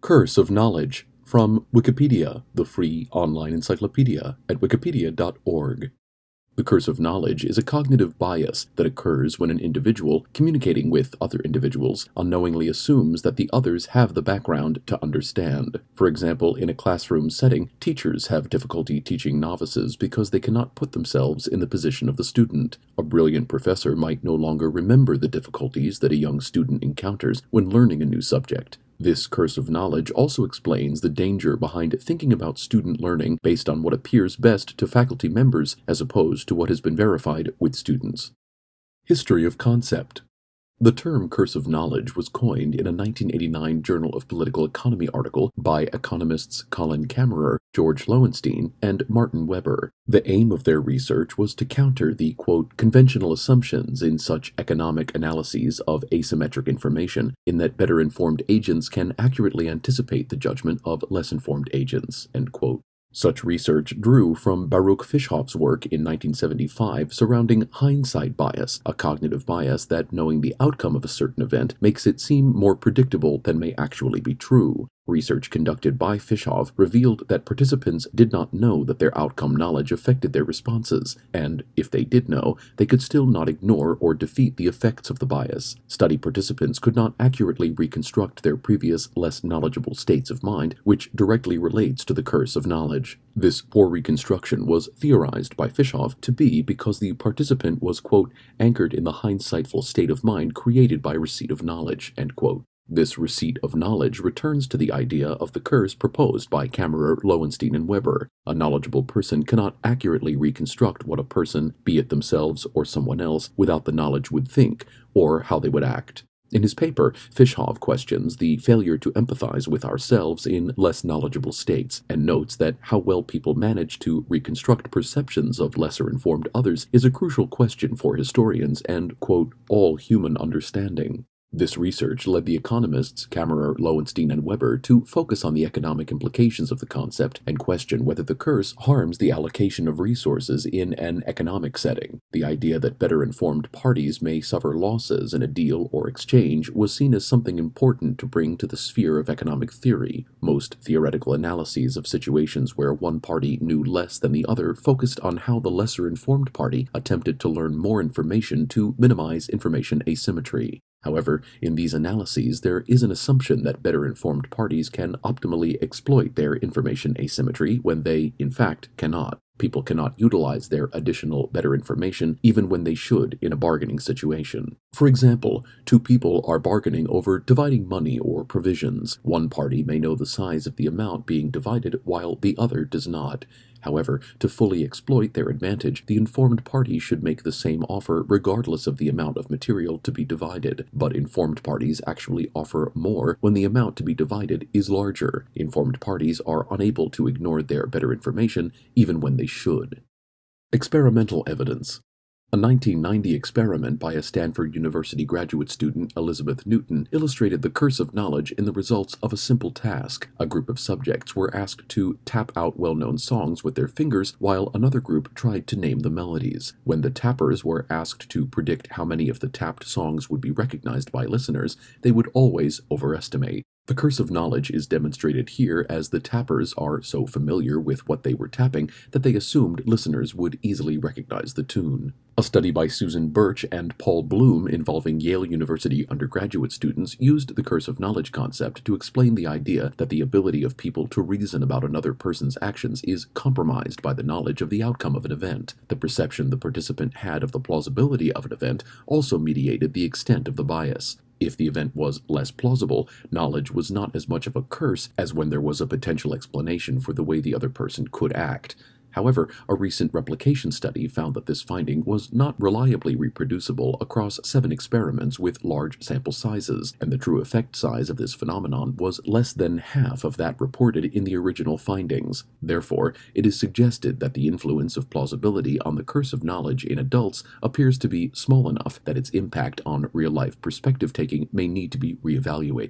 Curse of Knowledge from Wikipedia, the free online encyclopedia at wikipedia.org. The curse of knowledge is a cognitive bias that occurs when an individual, communicating with other individuals, unknowingly assumes that the others have the background to understand. For example, in a classroom setting, teachers have difficulty teaching novices because they cannot put themselves in the position of the student. A brilliant professor might no longer remember the difficulties that a young student encounters when learning a new subject. This curse of knowledge also explains the danger behind thinking about student learning based on what appears best to faculty members as opposed to what has been verified with students. History of concept. The term curse of knowledge was coined in a 1989 Journal of Political Economy article by economists Colin Camerer, George Loewenstein, and Martin Weber. The aim of their research was to counter the, quote, conventional assumptions in such economic analyses of asymmetric information, in that better-informed agents can accurately anticipate the judgment of less-informed agents, end quote. Such research drew from Baruch Fischhoff's work in 1975 surrounding hindsight bias, a cognitive bias that, knowing the outcome of a certain event, makes it seem more predictable than may actually be true. Research conducted by Fischhoff revealed that participants did not know that their outcome knowledge affected their responses, and, if they did know, they could still not ignore or defeat the effects of the bias. Study participants could not accurately reconstruct their previous, less knowledgeable states of mind, which directly relates to the curse of knowledge. This poor reconstruction was theorized by Fischhoff to be because the participant was, quote, anchored in the hindsightful state of mind created by receipt of knowledge, end quote. This receipt of knowledge returns to the idea of the curse proposed by Camerer, Loewenstein, and Weber. A knowledgeable person cannot accurately reconstruct what a person, be it themselves or someone else, without the knowledge would think, or how they would act. In his paper, Fischhoff questions the failure to empathize with ourselves in less knowledgeable states, and notes that how well people manage to reconstruct perceptions of lesser-informed others is a crucial question for historians and, quote, all human understanding. This research led the economists Camerer, Loewenstein, and Weber to focus on the economic implications of the concept and question whether the curse harms the allocation of resources in an economic setting. The idea that better-informed parties may suffer losses in a deal or exchange was seen as something important to bring to the sphere of economic theory. Most theoretical analyses of situations where one party knew less than the other focused on how the lesser-informed party attempted to learn more information to minimize information asymmetry. However, in these analyses, there is an assumption that better-informed parties can optimally exploit their information asymmetry when they, in fact, cannot. People cannot utilize their additional better information even when they should in a bargaining situation. For example, two people are bargaining over dividing money or provisions. One party may know the size of the amount being divided while the other does not. However, to fully exploit their advantage, the informed party should make the same offer regardless of the amount of material to be divided, but informed parties actually offer more when the amount to be divided is larger. Informed parties are unable to ignore their better information even when they should. Experimental evidence. A 1990 experiment by a Stanford University graduate student, Elizabeth Newton, illustrated the curse of knowledge in the results of a simple task. A group of subjects were asked to tap out well-known songs with their fingers, while another group tried to name the melodies. When the tappers were asked to predict how many of the tapped songs would be recognized by listeners, they would always overestimate. The curse of knowledge is demonstrated here as the tappers are so familiar with what they were tapping that they assumed listeners would easily recognize the tune. A study by Susan Birch and Paul Bloom involving Yale University undergraduate students used the curse of knowledge concept to explain the idea that the ability of people to reason about another person's actions is compromised by the knowledge of the outcome of an event. The perception the participant had of the plausibility of an event also mediated the extent of the bias. If the event was less plausible, knowledge was not as much of a curse as when there was a potential explanation for the way the other person could act. However, a recent replication study found that this finding was not reliably reproducible across 7 experiments with large sample sizes, and the true effect size of this phenomenon was less than half of that reported in the original findings. Therefore, it is suggested that the influence of plausibility on the curse of knowledge in adults appears to be small enough that its impact on real-life perspective-taking may need to be reevaluated.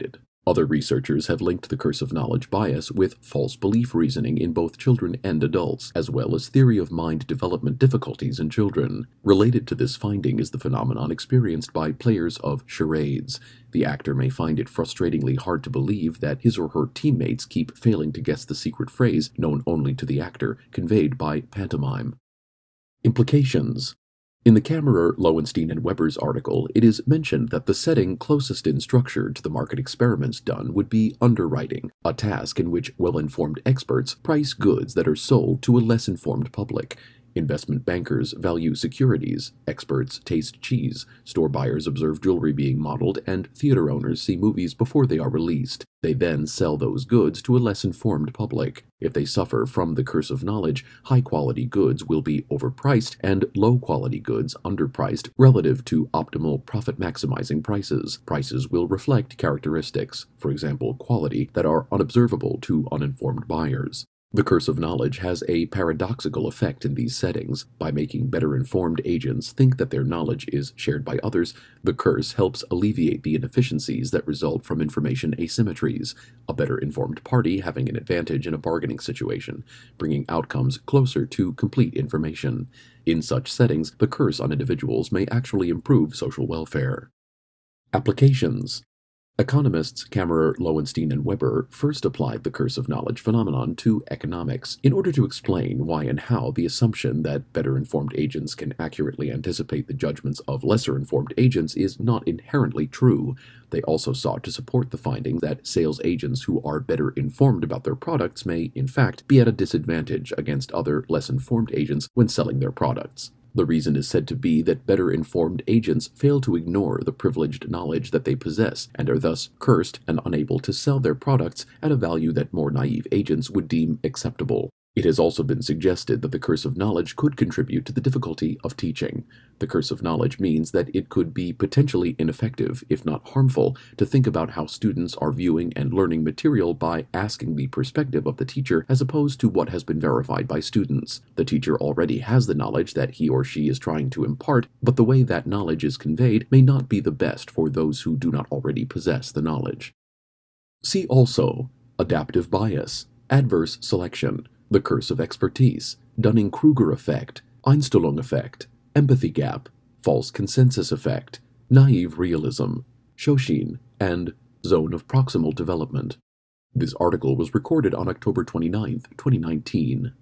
Other researchers have linked the curse of knowledge bias with false belief reasoning in both children and adults, as well as theory of mind development difficulties in children. Related to this finding is the phenomenon experienced by players of charades. The actor may find it frustratingly hard to believe that his or her teammates keep failing to guess the secret phrase, known only to the actor, conveyed by pantomime. Implications. In the Kammerer, Lowenstein, and Weber's article, it is mentioned that the setting closest in structure to the market experiments done would be underwriting, a task in which well-informed experts price goods that are sold to a less informed public. Investment bankers value securities, experts taste cheese, store buyers observe jewelry being modeled, and theater owners see movies before they are released. They then sell those goods to a less informed public. If they suffer from the curse of knowledge, high-quality goods will be overpriced and low-quality goods underpriced relative to optimal profit-maximizing prices. Prices will reflect characteristics, for example quality, that are unobservable to uninformed buyers. The curse of knowledge has a paradoxical effect in these settings. By making better-informed agents think that their knowledge is shared by others, the curse helps alleviate the inefficiencies that result from information asymmetries, a better-informed party having an advantage in a bargaining situation, bringing outcomes closer to complete information. In such settings, the curse on individuals may actually improve social welfare. Applications. Economists Kammerer, Lowenstein, and Weber first applied the curse of knowledge phenomenon to economics in order to explain why and how the assumption that better-informed agents can accurately anticipate the judgments of lesser-informed agents is not inherently true. They also sought to support the finding that sales agents who are better informed about their products may, in fact, be at a disadvantage against other less-informed agents when selling their products. The reason is said to be that better-informed agents fail to ignore the privileged knowledge that they possess and are thus cursed and unable to sell their products at a value that more naive agents would deem acceptable. It has also been suggested that the curse of knowledge could contribute to the difficulty of teaching. The curse of knowledge means that it could be potentially ineffective, if not harmful, to think about how students are viewing and learning material by asking the perspective of the teacher as opposed to what has been verified by students. The teacher already has the knowledge that he or she is trying to impart, but the way that knowledge is conveyed may not be the best for those who do not already possess the knowledge. See also adaptive bias, adverse selection, the curse of expertise, Dunning-Kruger effect, Einstellung effect, empathy gap, false consensus effect, naive realism, Shoshin, and zone of proximal development. This article was recorded on October 29, 2019.